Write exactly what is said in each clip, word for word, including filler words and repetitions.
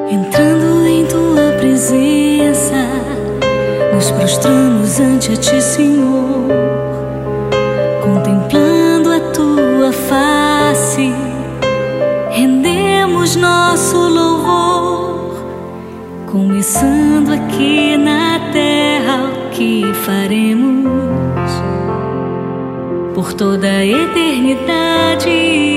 Entrando em tua presença, nos prostramos ante a ti, Senhor, contemplando a tua face, rendemos nosso louvor, começando aqui na terra o que faremos por toda a eternidade.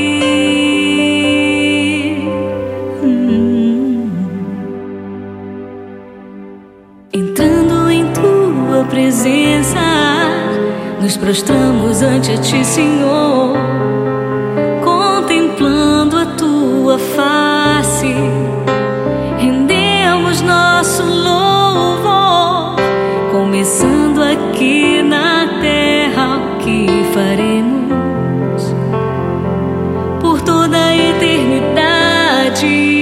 Entrando em tua presença, nos prostramos ante a ti, Senhor, contemplando a tua face, rendemos nosso louvor, começando aqui na terra o que faremos por toda a eternidade.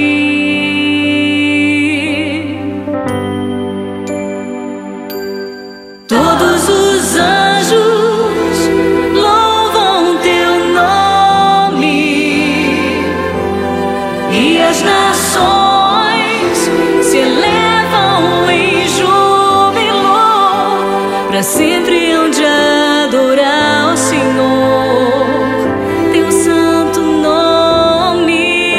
Todos os anjos louvam teu nome e as nações se elevam em júbilo, para sempre hão de adorar o Senhor, teu santo nome.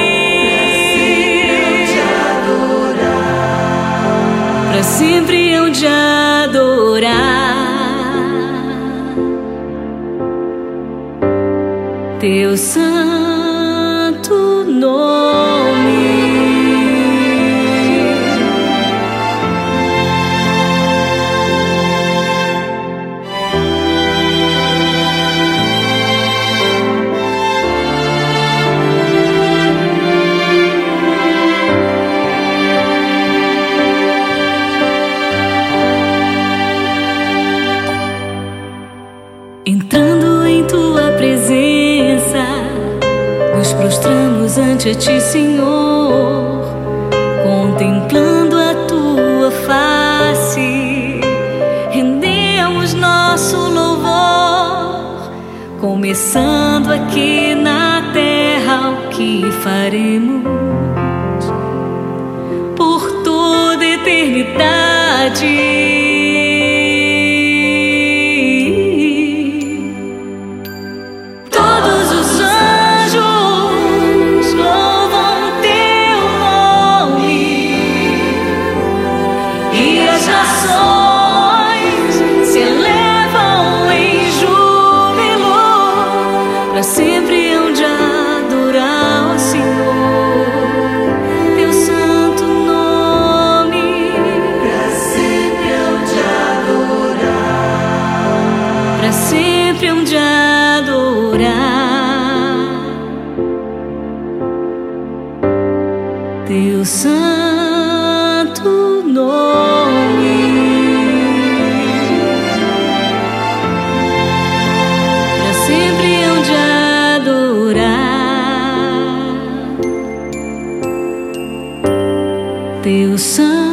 Para sempre hão de adorar teu santo nome. Entrando em tua presença, nos prostramos ante a ti, Senhor, contemplando a tua face, rendemos nosso louvor, começando aqui na terra o que faremos por toda a eternidade. Sempre hão de adorar o Senhor, teu santo nome. Pra sempre hão de adorar, pra sempre hão de adorar teu santo nome. Pra sempre hão de adorar teu santo